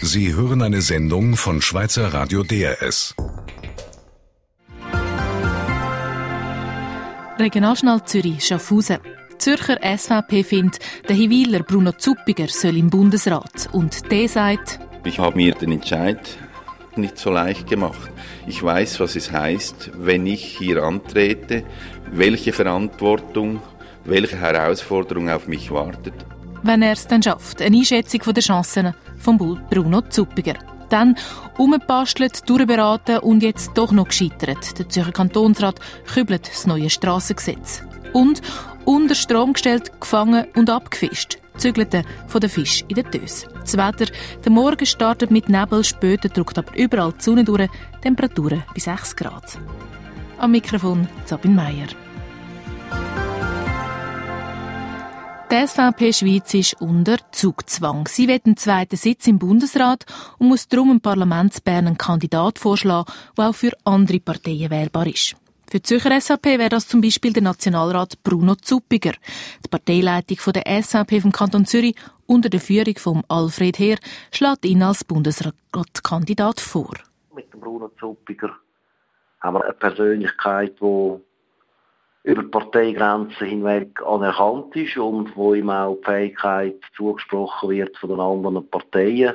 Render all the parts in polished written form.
Sie hören eine Sendung von Schweizer Radio DRS. Regionaljournal Zürich, Schaffhausen. Die Zürcher SVP findet, der Hiwiler Bruno Zuppiger soll im Bundesrat. Und der sagt: Ich habe mir den Entscheid nicht so leicht gemacht. Ich weiß, was es heißt, wenn ich hier antrete, welche Verantwortung, welche Herausforderung auf mich wartet. Wenn er es dann schafft, eine Einschätzung der Chancen von Bruno Zuppiger. Dann umbastelt, durchberaten und jetzt doch noch gescheitert. Der Zürcher Kantonsrat kübelt das neue Strassengesetz. Und unter Strom gestellt, gefangen und abgefischt. Zügelte von den Fisch in den Tös. Das Wetter, der Morgen startet mit Nebel, später drückt aber überall die Sonne durch, Temperaturen bis 6 Grad. Am Mikrofon Sabine Meier. Die SVP Schweiz ist unter Zugzwang. Sie will einen zweiten Sitz im Bundesrat und muss darum im Parlament Bern einen Kandidat vorschlagen, der auch für andere Parteien wählbar ist. Für die Zürcher SVP wäre das zum Beispiel der Nationalrat Bruno Zuppiger. Die Parteileitung der SVP vom Kanton Zürich unter der Führung von Alfred Heer schlägt ihn als Bundesratkandidat vor. Mit dem Bruno Zuppiger haben wir eine Persönlichkeit, die über die Parteigrenzen hinweg anerkannt ist und wo ihm auch die Fähigkeit zugesprochen wird von den anderen Parteien.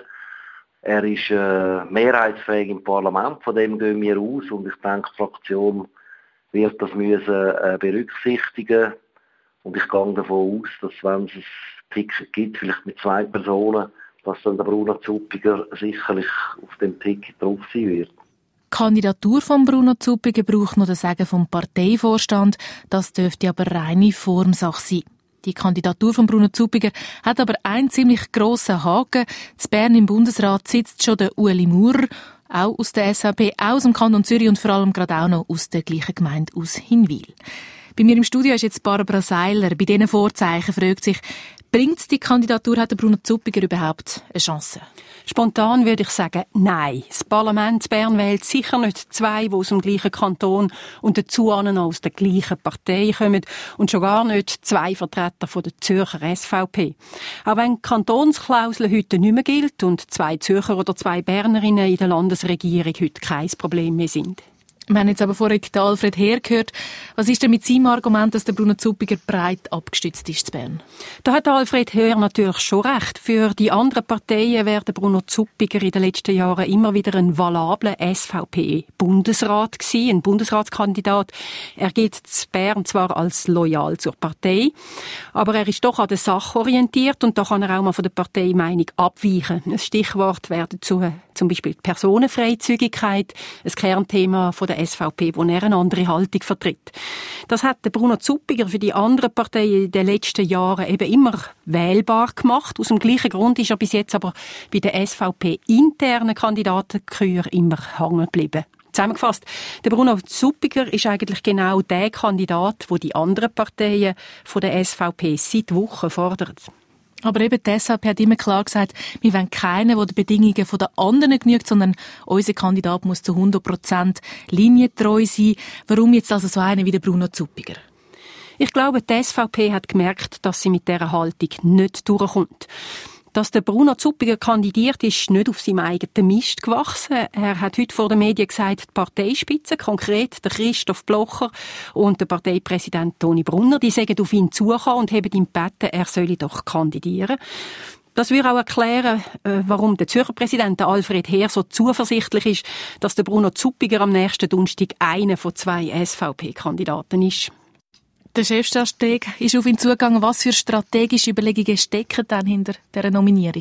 Er ist mehrheitsfähig im Parlament, von dem gehen wir aus und ich denke, die Fraktion wird das müssen berücksichtigen. Und ich gehe davon aus, dass wenn es ein Ticket gibt, vielleicht mit 2 Personen, dass dann der Bruno Zuppiger sicherlich auf dem Ticket drauf sein wird. Die Kandidatur von Bruno Zuppiger braucht noch das Sagen vom Parteivorstand. Das dürfte aber reine Formsache sein. Die Kandidatur von Bruno Zuppiger hat aber einen ziemlich grossen Haken. In Bern im Bundesrat sitzt schon der Ueli Maurer, auch aus der SVP, auch aus dem Kanton Zürich und vor allem gerade auch noch aus der gleichen Gemeinde aus Hinwil. Bei mir im Studio ist jetzt Barbara Seiler. Bei diesen Vorzeichen fragt sich, bringt die Kandidatur, hat der Bruno Zuppiger überhaupt eine Chance? Spontan würde ich sagen, nein. Das Parlament Bern wählt sicher nicht 2, die aus dem gleichen Kanton und dazu auch noch aus der gleichen Partei kommen und schon gar nicht 2 Vertreter von der Zürcher SVP. Auch wenn die Kantonsklausel heute nicht mehr gilt und 2 Zürcher oder 2 Bernerinnen in der Landesregierung heute kein Problem mehr sind. Wir haben jetzt aber vorhin den Alfred Heer gehört. Was ist denn mit seinem Argument, dass der Bruno Zuppiger breit abgestützt ist in Bern? Da hat Alfred Heer natürlich schon recht. Für die anderen Parteien wäre der Bruno Zuppiger in den letzten Jahren immer wieder ein valabler SVP-Bundesrat gewesen, ein Bundesratskandidat. Er gilt in Bern zwar als loyal zur Partei, aber er ist doch an der Sache orientiert und da kann er auch mal von der Parteimeinung abweichen. Ein Stichwort wäre dazu zum Beispiel die Personenfreizügigkeit, ein Kernthema von der SVP, wo er eine andere Haltung vertritt. Das hat der Bruno Zuppiger für die anderen Parteien in den letzten Jahren eben immer wählbar gemacht. Aus dem gleichen Grund ist er bis jetzt aber bei der SVP internen Kandidatenkür immer hängen geblieben. Zusammengefasst, der Bruno Zuppiger ist eigentlich genau der Kandidat, den die anderen Parteien von der SVP seit Wochen fordern. Aber eben die SVP hat immer klar gesagt, wir wollen keinen, der den Bedingungen der anderen genügt, sondern unser Kandidat muss zu 100% linientreu sein. Warum jetzt also so einer wie der Bruno Zuppiger? Ich glaube, die SVP hat gemerkt, dass sie mit dieser Haltung nicht durchkommt. Dass der Bruno Zuppiger kandidiert, ist nicht auf seinem eigenen Mist gewachsen. Er hat heute vor den Medien gesagt, die Parteispitze, konkret der Christoph Blocher und der Parteipräsident Toni Brunner, die sagen auf ihn zugekommen und haben ihm gebeten, er solle doch kandidieren. Das würde auch erklären, warum der Zürcher Präsident Alfred Heer so zuversichtlich ist, dass der Bruno Zuppiger am nächsten Donnerstag einer von 2 SVP-Kandidaten ist. Der Chefstrateg ist auf ihn zugegangen. Was für strategische Überlegungen stecken dann hinter dieser Nominierung?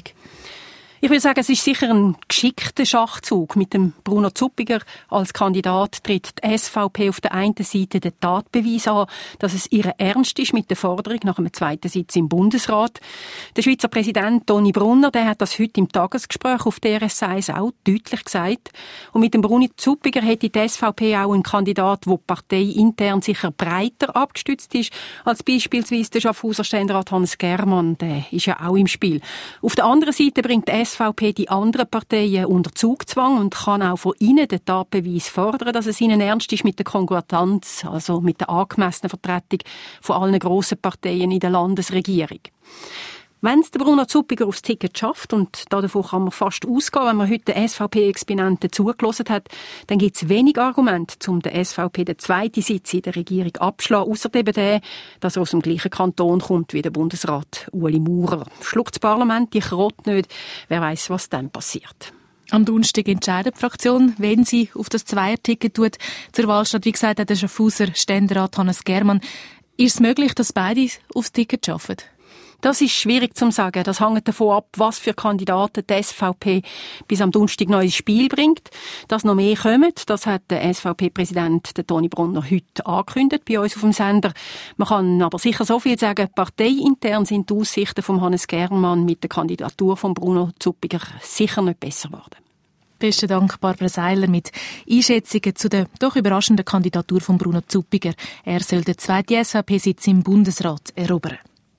Ich würde sagen, es ist sicher ein geschickter Schachzug. Mit dem Bruno Zuppiger als Kandidat tritt die SVP auf der einen Seite den Tatbeweis an, dass es ihr Ernst ist mit der Forderung nach einem zweiten Sitz im Bundesrat. Der Schweizer Präsident Toni Brunner, der hat das heute im Tagesgespräch auf DRS1 auch deutlich gesagt. Und mit dem Bruno Zuppiger hätte die SVP auch einen Kandidat, der parteiintern sicher breiter abgestützt ist, als beispielsweise der Schaffhauser Ständerat Hans Germann. Der ist ja auch im Spiel. Auf der anderen Seite bringt die SVP die anderen Parteien unter Zugzwang und kann auch von ihnen den Tatbeweis fordern, dass es ihnen ernst ist mit der Konkordanz, also mit der angemessenen Vertretung von allen grossen Parteien in der Landesregierung. Wenn es der Bruno Zuppiger aufs Ticket schafft, und davon kann man fast ausgehen, wenn man heute den SVP-Exponenten zugelassen hat, dann gibt es wenig Argumente, um der SVP den zweiten Sitz in der Regierung abzuschlagen, ausser eben der, dass er aus dem gleichen Kanton kommt wie der Bundesrat Ueli Maurer. Schluckt das Parlament die Krott nicht, wer weiß, was dann passiert. Am Donnerstag entscheidet die Fraktion, wenn sie auf das Zweierticket tut. Zur Wahl steht, wie gesagt, der Schaffhauser Ständerat Hannes Germann. Ist es möglich, dass beide aufs Ticket schaffen? Das ist schwierig zu sagen. Das hängt davon ab, was für Kandidaten die SVP bis am Donnerstag noch ins Spiel bringt. Dass noch mehr kommen, das hat der SVP-Präsident Toni Brunner heute angekündigt bei uns auf dem Sender. Man kann aber sicher so viel sagen, parteiintern sind die Aussichten von Hannes Germann mit der Kandidatur von Bruno Zuppiger sicher nicht besser geworden. Besten Dank, Barbara Seiler, mit Einschätzungen zu der doch überraschenden Kandidatur von Bruno Zuppiger. Er soll den zweiten SVP-Sitz im Bundesrat erobern.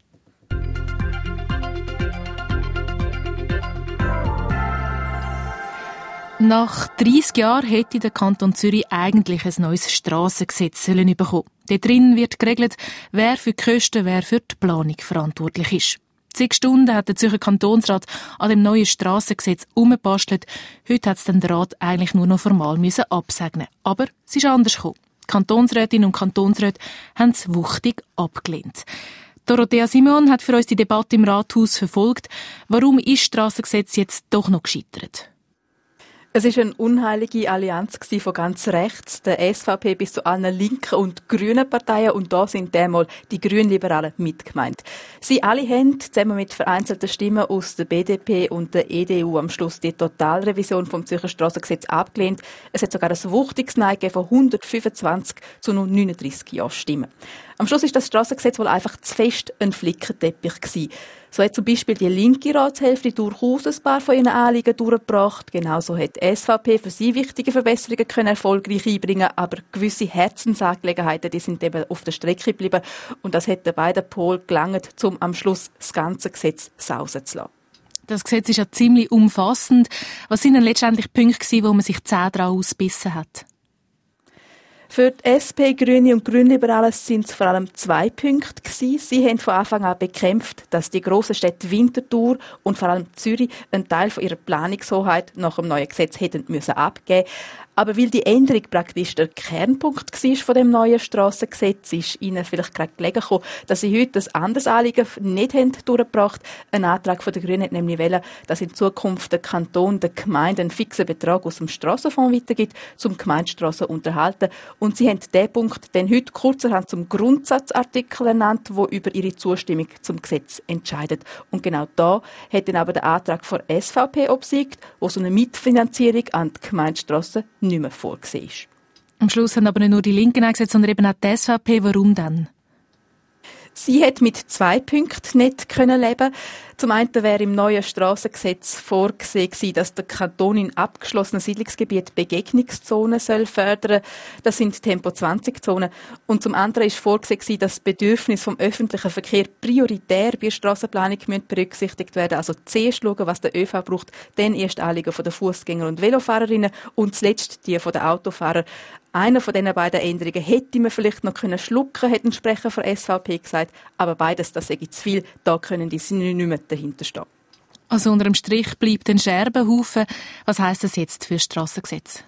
Nach 30 Jahren hätte der Kanton Zürich eigentlich ein neues Strassengesetz bekommen. Dort drin wird geregelt, wer für die Kosten, wer für die Planung verantwortlich ist. 10 Stunden hat der Zürcher Kantonsrat an dem neuen Strassengesetz umgebastelt. Heute hat es den Rat eigentlich nur noch formal absegnen. Aber es ist anders gekommen. Die Kantonsrätinnen und Kantonsräte haben es wuchtig abgelehnt. Dorothea Simon hat für uns die Debatte im Rathaus verfolgt. Warum ist das Strassengesetz jetzt doch noch gescheitert? Es war eine unheilige Allianz von ganz rechts, der SVP bis zu allen linken und grünen Parteien, und da sind diesmal die Grünliberalen mitgemeint. Sie alle haben zusammen mit vereinzelten Stimmen aus der BDP und der EDU am Schluss die Totalrevision vom Zürcher Strassengesetz abgelehnt. Es hat sogar ein wuchtiges Nein gegeben von 125 zu nur 39 Ja-Stimmen. Am Schluss ist das Strassengesetz wohl einfach zu fest ein Flickenteppich gewesen. So hat zum Beispiel die linke Ratshälfte durchaus ein paar von ihren Anliegen durchgebracht. Genauso hat die SVP für sie wichtige Verbesserungen können erfolgreich einbringen, aber gewisse Herzensangelegenheiten, die sind eben auf der Strecke geblieben. Und das hat den beiden Polen gelangt, um am Schluss das ganze Gesetz sausen zu lassen. Das Gesetz ist ja ziemlich umfassend. Was sind denn letztendlich Punkte, wo man sich 10 daran ausgebissen hat? Für die SP, Grüne und Grünliberalen sind es vor allem 2 Punkte gewesen. Sie haben von Anfang an bekämpft, dass die grossen Städte Winterthur und vor allem Zürich einen Teil von ihrer Planungshoheit nach dem neuen Gesetz hätten müssen abgeben. Aber weil die Änderung praktisch der Kernpunkt war von dem neuen Strassengesetz, ist ihnen vielleicht gerade gelegen gekommen, dass sie heute ein anderes Anliegen nicht durchgebracht haben. Ein Antrag von der Grünen hat nämlich wollen, dass in Zukunft der Kanton der Gemeinde einen fixen Betrag aus dem Strassenfonds weitergibt, zum Gemeindestrassen unterhalten. Und sie haben diesen Punkt dann heute kurzerhand zum Grundsatzartikel ernannt, wo über ihre Zustimmung zum Gesetz entscheidet. Und genau da hat dann aber der Antrag von SVP obsiegt, wo so eine Mitfinanzierung an die Gemeindestrassen nicht mehr vorgesehen ist. Am Schluss haben aber nicht nur die Linken eingesetzt, sondern eben auch die SVP. Warum dann? Sie hat mit 2 Punkten nicht leben. Zum einen wäre im neuen Strassengesetz vorgesehen gewesen, dass der Kanton in abgeschlossenen Siedlungsgebieten Begegnungszonen fördern soll. Das sind Tempo-20-Zonen. Und zum anderen ist vorgesehen gewesen, dass das Bedürfnis vom öffentlichen Verkehr prioritär bei der Strassenplanung berücksichtigt werden. Also zuerst schauen, was der ÖV braucht, dann erst Anliegen der Fußgänger und Velofahrerinnen und zuletzt die der Autofahrer. Einer von diesen beiden Änderungen hätte man vielleicht noch schlucken können, hat ein Sprecher von SVP gesagt. Aber beides, das sei zu viel. Da können die nicht mehr dahinter stehen. Also unter dem Strich bleibt ein Scherbenhaufen. Was heisst das jetzt für das Strassengesetz?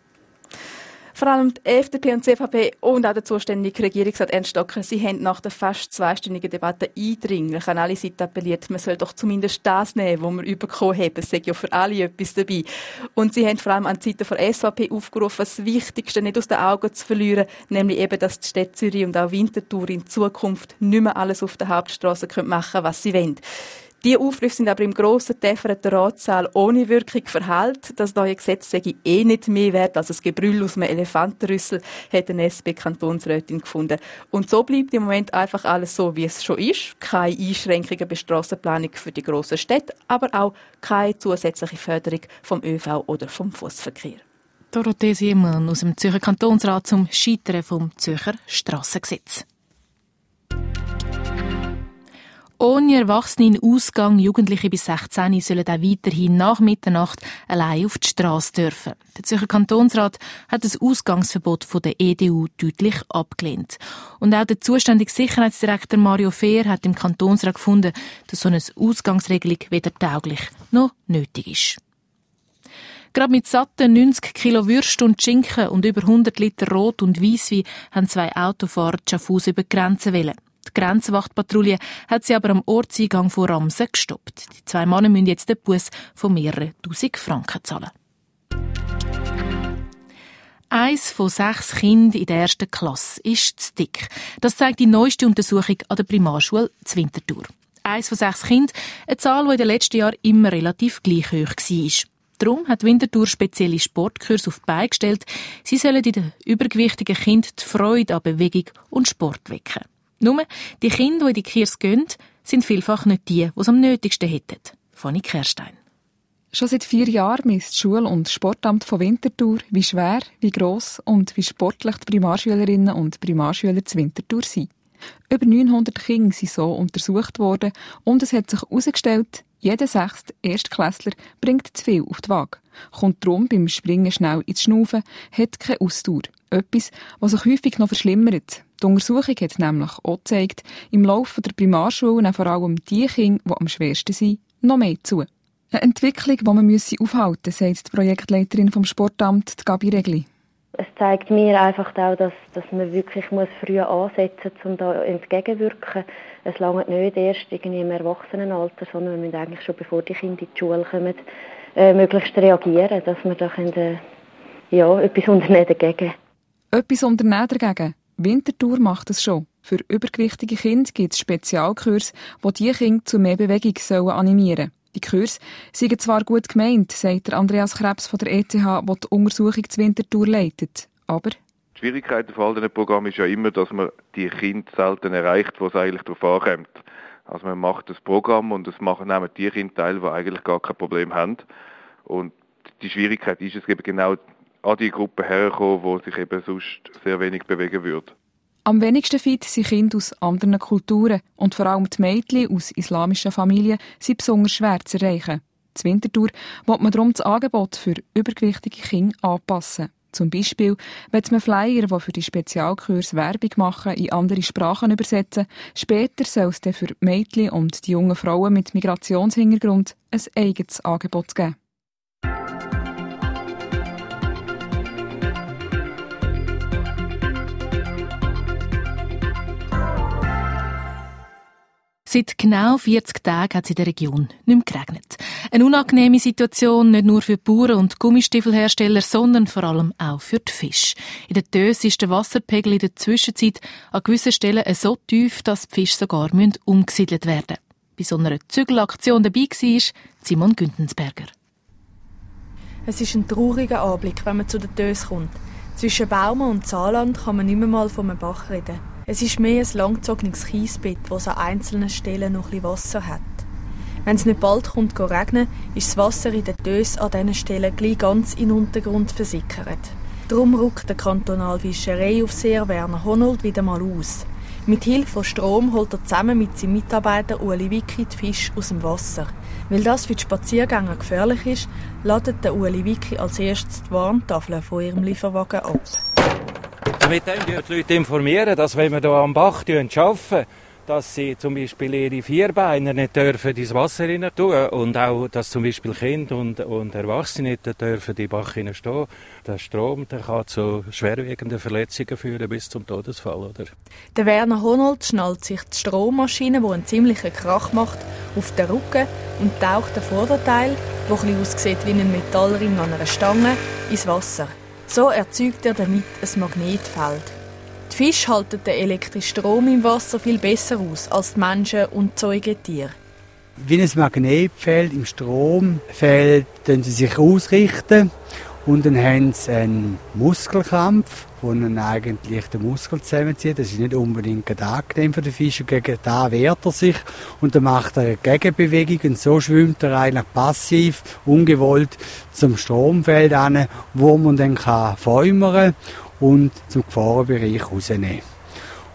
Vor allem die FDP und die CVP und auch der zuständige Regierungsrat Ernst Stocker, sie haben nach der fast 2-stündigen Debatte eindringlich an alle Seiten appelliert, man soll doch zumindest das nehmen, was wir bekommen haben. Es sei ja für alle etwas dabei. Und sie haben vor allem an die Seite der SVP aufgerufen, das Wichtigste nicht aus den Augen zu verlieren, nämlich eben, dass die Städte Zürich und auch Winterthur in Zukunft nicht mehr alles auf der Hauptstrasse machen können, was sie wollen. Die Aufrufe sind aber im grossen täfernden Ratssaal ohne Wirkung verhalten. Das neue Gesetz sei nicht mehr wert als ein Gebrüll aus einem Elefantenrüssel, hat eine SP-Kantonsrätin gefunden. Und so bleibt im Moment einfach alles so, wie es schon ist. Keine Einschränkungen bei Strassenplanung für die grossen Städte, aber auch keine zusätzliche Förderung vom ÖV oder vom Fußverkehr. Dorothea Simon aus dem Zürcher Kantonsrat zum Scheitern vom Zürcher Strassengesetz. Ohne erwachsenen Ausgang Jugendliche bis 16 sollen auch weiterhin nach Mitternacht allein auf die Strasse dürfen. Der Zürcher Kantonsrat hat das Ausgangsverbot von der EDU deutlich abgelehnt. Und auch der zuständige Sicherheitsdirektor Mario Fehr hat im Kantonsrat gefunden, dass so eine Ausgangsregelung weder tauglich noch nötig ist. Gerade mit satten 90 Kilo Würste und Schinken und über 100 Liter Rot- und Weisswein haben 2 Autofahrer die Schaffhausen über die Grenze wollen. Die Grenzwachtpatrouille hat sie aber am Ortseingang von Ramsen gestoppt. Die 2 Männer müssen jetzt den Buss von mehreren 1000 Franken zahlen. 1 von 6 Kindern in der 1. Klasse ist zu dick. Das zeigt die neueste Untersuchung an der Primarschule zu Winterthur. 1 von 6 Kindern, eine Zahl, die in den letzten Jahren immer relativ gleich hoch war. Darum hat Winterthur spezielle Sportkurse auf die Beine gestellt. Sie sollen in den übergewichtigen Kindern die Freude an Bewegung und Sport wecken. Nur, die Kinder, die in die Kurs gehen, sind vielfach nicht die, die es am nötigsten hätten. Fanny Kerstein. Schon seit 4 Jahren misst das Schul- und Sportamt von Winterthur, wie schwer, wie gross und wie sportlich die Primarschülerinnen und Primarschüler zu Winterthur sind. Über 900 Kinder sind so untersucht worden und es hat sich herausgestellt, jeder 6. Erstklässler bringt zu viel auf die Waage, kommt darum beim Springen schnell ins Schnaufen, hat keine Ausdauer. Etwas, was sich häufig noch verschlimmert. Die Untersuchung hat nämlich auch gezeigt, im Laufe der Primarschule nehmen vor allem die Kinder, die am schwersten sind, noch mehr zu. Eine Entwicklung, die man aufhalten müsse, sagt die Projektleiterin vom Sportamt, Gabi Regli. Es zeigt mir einfach auch, dass man wirklich früh ansetzen muss, um da entgegenwirken. Es langt nicht erst irgendwie im Erwachsenenalter, sondern wir müssen eigentlich schon, bevor die Kinder in die Schule kommen, möglichst reagieren, dass wir da etwas unternehmen dagegen. Etwas unternehmen dagegen? Winterthur macht es schon. Für übergewichtige Kinder gibt es Spezialkurse, die die Kinder zu mehr Bewegung animieren sollen. Die Kurse sind zwar gut gemeint, sagt Andreas Krebs von der ETH, der die Untersuchung zu Winterthur leitet. Aber die Schwierigkeit von all diesen Programmen ist ja immer, dass man die Kinder selten erreicht, wo es eigentlich darauf ankommt. Also man macht das Programm und es nehmen die Kinder teil, die eigentlich gar kein Problem haben. Und die Schwierigkeit ist es eben genau an die Gruppe herkommen, wo sich eben sonst sehr wenig bewegen würde. Am wenigsten fit sind Kinder aus anderen Kulturen und vor allem die Mädchen aus islamischen Familien sind besonders schwer zu erreichen. Zu Winterthur will man darum das Angebot für übergewichtige Kinder anpassen. Zum Beispiel wird man Flyer, die für die Spezialkurse Werbung machen, in andere Sprachen übersetzen. Später soll es dann für die Mädchen und die jungen Frauen mit Migrationshintergrund ein eigenes Angebot geben. Seit genau 40 Tagen hat es in der Region nicht mehr geregnet. Eine unangenehme Situation nicht nur für die Bauern und Gummistiefelhersteller, sondern vor allem auch für die Fische. In der Tös ist der Wasserpegel in der Zwischenzeit an gewissen Stellen so tief, dass die Fische sogar umgesiedelt werden müssen. Bei so einer Zügelaktion dabei war Simon Güntensberger. Es ist ein trauriger Anblick, wenn man zu der Tös kommt. Zwischen Baumann und Saarland kann man nicht mehr mal von einem Bach reden. Es ist mehr ein langgezogenes Kiesbett, das an einzelnen Stellen noch ein bisschen Wasser hat. Wenn es nicht bald kommt regnen, ist das Wasser in den Tös an diesen Stellen gleich ganz in den Untergrund versickert. Darum rückt der Kantonalfischereiaufseher Werner Honold wieder mal aus. Mit Hilfe von Strom holt er zusammen mit seinem Mitarbeiter Ueli Wicki die Fische aus dem Wasser. Weil das für die Spaziergänger gefährlich ist, ladet der Ueli Wicki als erstes die Warntafeln von ihrem Lieferwagen ab. Mit dem die Leute informieren, dass wenn wir hier am Bach arbeiten, dass sie zum Beispiel ihre Vierbeiner nicht dürfen ins Wasser rein tun und auch, dass zum Beispiel Kinder und Erwachsene nicht dürfen in den Bach stehen. Der Strom, der kann zu schwerwiegenden Verletzungen führen bis zum Todesfall. Oder? Der Werner Honold schnallt sich die Strommaschine, die einen ziemlichen Krach macht, auf den Rücken und taucht den Vorderteil, der ein bisschen aussieht wie ein Metallring an einer Stange, ins Wasser. So erzeugt er damit ein Magnetfeld. Die Fische halten den elektrischen Strom im Wasser viel besser aus als die Menschen und Säugetiere. Wie ein Magnetfeld im Stromfeld können sie sich ausrichten und dann haben sie einen Muskelkampf, wo dann eigentlich den Muskel zusammenzieht. Das ist nicht unbedingt angenehm für den Fisch. Und gegen da wehrt er sich und dann macht er eine Gegenbewegung und so schwimmt er eigentlich passiv, ungewollt zum Stromfeld an, wo man dann fäumern und zum Gefahrenbereich rausnehmen.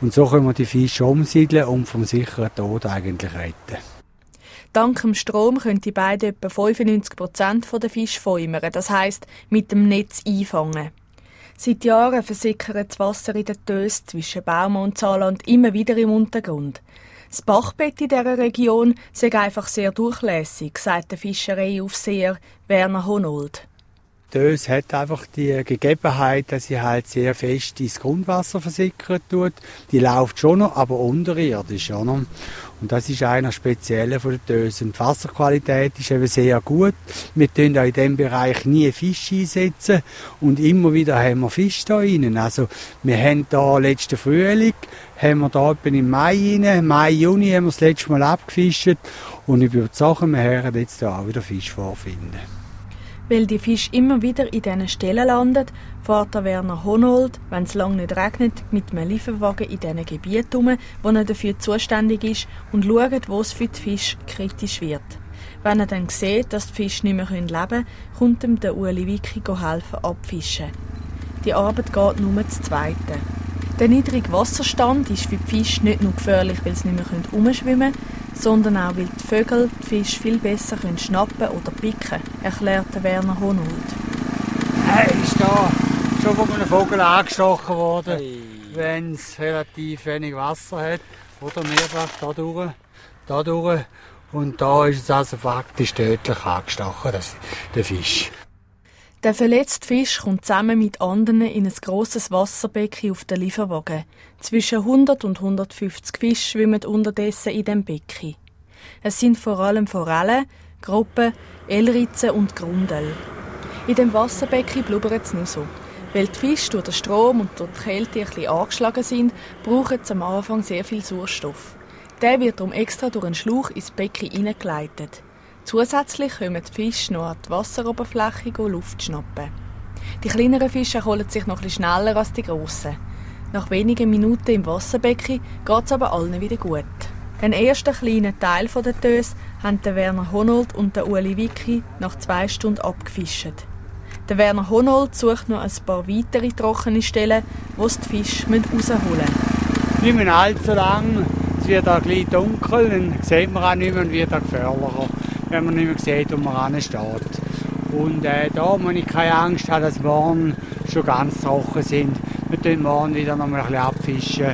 Und so können wir die Fische umsiedeln und vom sicheren Tod eigentlich retten. Dank dem Strom können die beiden etwa 95% der Fische fäumern, das heisst mit dem Netz einfangen. Seit Jahren versickert das Wasser in den Tös zwischen Baumann und Saarland immer wieder im Untergrund. Das Bachbett in dieser Region sei einfach sehr durchlässig, sagt der Fischereiaufseher Werner Honold. Die Tös hat einfach die Gegebenheit, dass sie halt sehr fest ins Grundwasser versickert tut. Die läuft schon noch, aber unterirdisch. Ja, noch. Und das ist einer spezielle von den Tös. Und die Wasserqualität ist eben sehr gut. Wir tun auch in diesem Bereich nie Fisch einsetzen. Und immer wieder haben wir Fisch da rein. Also, wir haben da letzten Frühling, haben wir da etwa im Mai rein. Mai, Juni haben wir das letzte Mal abgefischt. Und ich bin überzeugt, wir werden jetzt da auch wieder Fisch vorfinden. Weil die Fische immer wieder in diesen Stellen landen, fährt der Werner Honold, wenn es lange nicht regnet, mit einem Lieferwagen in diesen Gebieten herum, wo er dafür zuständig ist, und schaut, wo es für die Fische kritisch wird. Wenn er dann sieht, dass die Fische nicht mehr leben können, kommt ihm der Ueli Wicki helfen abfischen. Die Arbeit geht nur zu zweiten. Der niedrige Wasserstand ist für die Fische nicht nur gefährlich, weil sie nicht mehr herumschwimmen können, sondern auch, weil die Vögel die Fische viel besser schnappen oder picken, erklärt Werner Honold. Ist da schon von einem Vogel angestochen worden, wenn es relativ wenig Wasser hat. Oder mehrfach da durch. Und da ist es also faktisch tödlich angestochen, der Fisch. Der verletzte Fisch kommt zusammen mit anderen in ein grosses Wasserbecken auf den Lieferwagen. Zwischen 100 und 150 Fische schwimmen unterdessen in dem Becken. Es sind vor allem Forellen, Gruppen, Elritzen und Grundel. In dem Wasserbecken blubbert es nur so. Weil die Fische durch den Strom und durch die Kälte ein bisschen angeschlagen sind, brauchen sie am Anfang sehr viel Sauerstoff. Der wird darum extra durch einen Schlauch ins Becken hineingeleitet. Zusätzlich kommen die Fische noch an die Wasseroberfläche Luft schnappen. Die kleineren Fische erholen sich noch etwas schneller als die grossen. Nach wenigen Minuten im Wasserbecken geht es aber allen wieder gut. Den ersten kleinen Teil der Tös haben der Werner Honold und der Ueli Wicki nach 2 Stunden abgefischt. Der Werner Honold sucht noch ein paar weitere trockene Stellen, wo die Fische rausholen müssen. Nicht mehr allzu lang, es wird auch gleich dunkel, dann sieht man auch nicht mehr und wird auch gefährlicher, wenn man nicht mehr sieht, wo man steht. Und da muss ich keine Angst haben, dass morgen schon ganz trocken sind. Wir tun morgen wieder noch mal ein bisschen abfischen,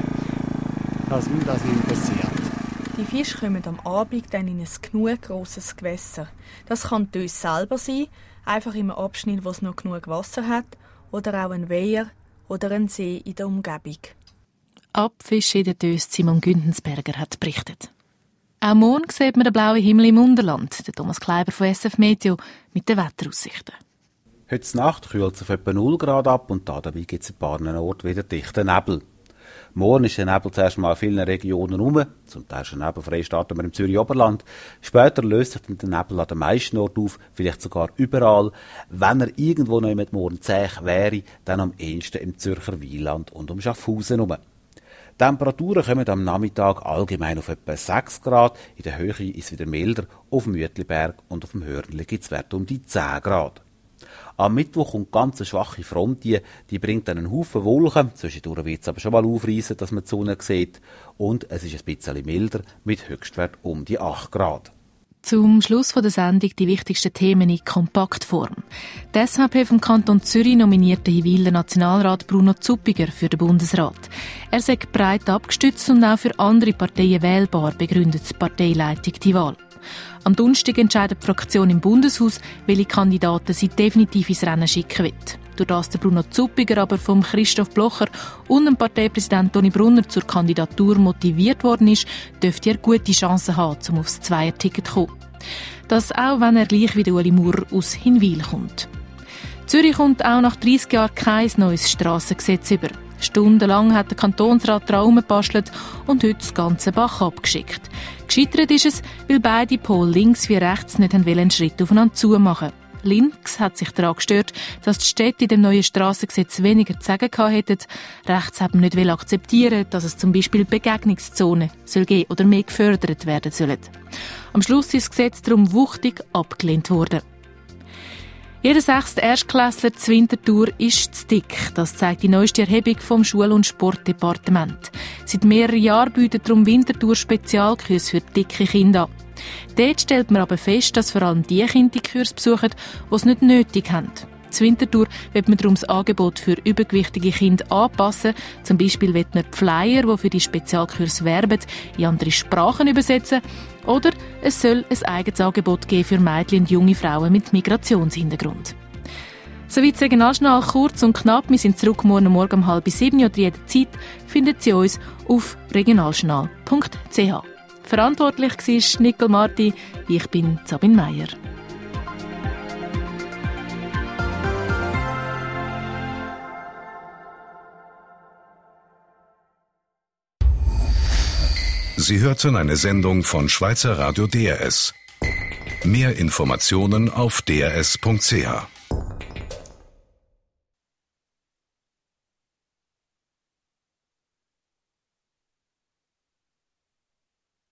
dass das nicht passiert. Die Fische kommen am Abend dann in ein genug grosses Gewässer. Das kann die Tös selber sein, einfach in einem Abschnitt, wo es noch genug Wasser hat, oder auch ein Weiher oder ein See in der Umgebung. Abfischen in der Tös, Simon Gündensberger hat berichtet. Auch morgen sieht man den blauen Himmel im Unterland. Der Thomas Kleiber von SF Meteo mit den Wetteraussichten. Heute Nacht kühlt es auf etwa 0 Grad ab und dabei gibt es ein paar Orten wieder dichten Nebel. Morgen ist der Nebel zuerst mal in vielen Regionen rum. Zum Teil schon nebelfrei starten wir im Zürich Oberland. Später löst sich dann der Nebel an den meisten Orten auf, vielleicht sogar überall. Wenn er irgendwo noch mit morgen zäh wäre, dann am ehesten im Zürcher Wieland und um Schaffhausen herum. Die Temperaturen kommen am Nachmittag allgemein auf etwa 6 Grad. In der Höhe ist es wieder milder. Auf dem Uetliberg und auf dem Hörnli gibt es Werte um die 10 Grad. Am Mittwoch kommt ganz eine schwache Front, die bringt dann einen Haufen Wolken. Zwischendurch wird es aber schon mal aufreissen, dass man die Sonne sieht. Und es ist ein bisschen milder mit Höchstwert um die 8 Grad. Zum Schluss der Sendung die wichtigsten Themen in Kompaktform. Die SVP vom Kanton Zürich nominiert den Hiwiler Nationalrat Bruno Zuppiger für den Bundesrat. Er sei breit abgestützt und auch für andere Parteien wählbar, begründet die Parteileitung die Wahl. Am Donnerstag entscheidet die Fraktion im Bundeshaus, welche Kandidaten sie definitiv ins Rennen schicken wird. Durch das der Bruno Zuppiger aber vom Christoph Blocher und dem Parteipräsident Toni Brunner zur Kandidatur motiviert worden ist, dürfte er gute Chancen haben, um aufs Zweierticket zu kommen. Das auch, wenn er gleich wie Ueli Maurer aus Hinwil kommt. Zürich kommt auch nach 30 Jahren kein neues Strassengesetz über. Stundenlang hat der Kantonsrat daran gebastelt und heute das ganze Bach abgeschickt. Gescheitert ist es, weil beide Pole links wie rechts nicht einen Schritt aufeinander zumachen. Links hat sich daran gestört, dass die Städte in dem neuen Strassengesetz weniger zu sagen hätten. Rechts haben nicht akzeptieren, dass es zum Beispiel Begegnungszonen soll geben oder mehr gefördert werden sollen. Am Schluss ist das Gesetz darum wuchtig abgelehnt worden. Jeder 6. Erstklässler zu Winterthur ist zu dick. Das zeigt die neueste Erhebung vom Schul- und Sportdepartement. Seit mehreren Jahren bietet darum Winterthur Spezialkurse für dicke Kinder an. Dort stellt man aber fest, dass vor allem die Kinder die Kurse besuchen, die es nicht nötig haben. Zu Winterthur wird man darum das Angebot für übergewichtige Kinder anpassen. Zum Beispiel wird man die Flyer, die für die Spezialkurse werben, in andere Sprachen übersetzen. Oder es soll ein eigenes Angebot geben für Mädchen und junge Frauen mit Migrationshintergrund. Soweit das Regionaljournal kurz und knapp. Wir sind zurück morgen um 6:30 oder jederzeit finden Sie uns auf regionaljournal.ch. Verantwortlich war Nicole Marti, ich bin Sabine Meier. Sie hörten eine Sendung von Schweizer Radio DRS. Mehr Informationen auf drs.ch.